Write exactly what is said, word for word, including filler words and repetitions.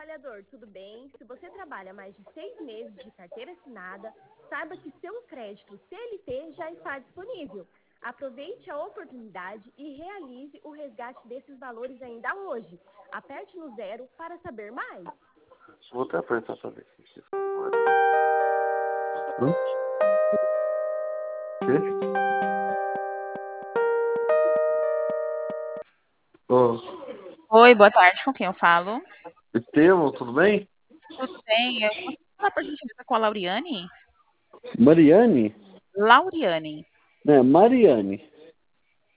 trabalhador, tudo bem? Se você trabalha mais de seis meses de carteira assinada, saiba que seu crédito C L T já está disponível. Aproveite a oportunidade e realize o resgate desses valores ainda hoje. Aperte no zero para saber mais. Vou até apertar pra ver. Hum? Quê? Ô, Oi, boa tarde. Com quem eu falo? Estevão, tudo bem? Tudo bem? Eu posso falar por gentileza com a Lauriane? Mariane? Lauriane. É, Mariane.